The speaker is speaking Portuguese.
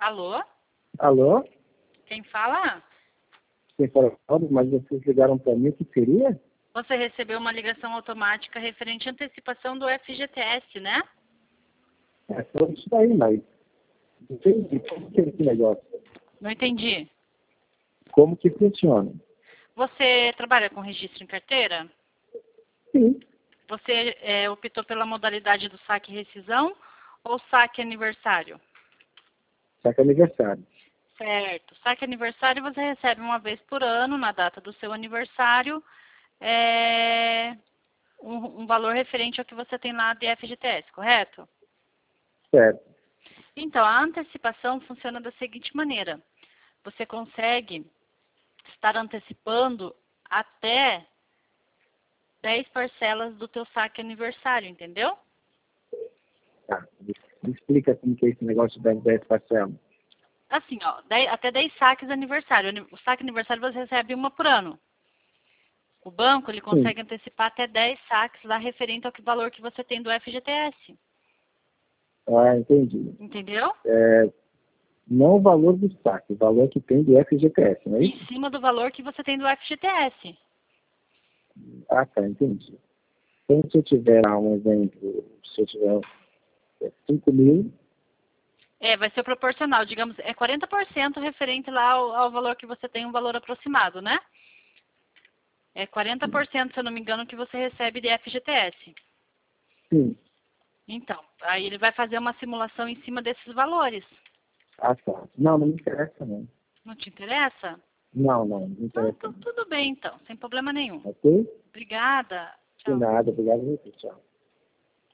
Alô? Alô? Quem fala? Quem fala, mas vocês ligaram para mim, o que seria? Você recebeu uma ligação automática referente à antecipação do FGTS, né? É só isso daí, mas não entendi. Como que é esse negócio? Não entendi. Como que funciona? Você trabalha com registro em carteira? Sim, Você optou pela modalidade do saque e rescisão ou saque aniversário? só que é aniversário. Certo. Saque aniversário você recebe uma vez por ano, na data do seu aniversário, um valor referente ao que você tem lá de FGTS, correto? Certo. Então, a antecipação funciona da seguinte maneira. Você consegue estar antecipando até 10 parcelas do teu saque aniversário, entendeu? Tá. Me explica como que é esse negócio das 10 parcelas. Assim, ó, até 10 saques aniversário. O saque aniversário você recebe uma por ano. O banco, ele Sim. consegue antecipar até 10 saques lá referente ao valor que você tem do FGTS. Ah, entendi. Entendeu? Não o valor do saque, o valor que tem do FGTS, não é Em isso? cima do valor que você tem do FGTS. Ah, tá, entendi. Então, se eu tiver lá um exemplo, se eu tiver 5 mil, Vai ser proporcional, digamos, é 40% referente lá ao valor que você tem, um valor aproximado, né? É 40%, se eu não me engano, que você recebe de FGTS. sim. Então, aí ele vai fazer uma simulação em cima desses valores. Ah, tá. Não, não me interessa, não. Não te interessa? Não me Então, interessa, não. tudo bem, então, sem problema nenhum. Ok? Obrigada. De Tchau. nada, obrigado a você, tchau.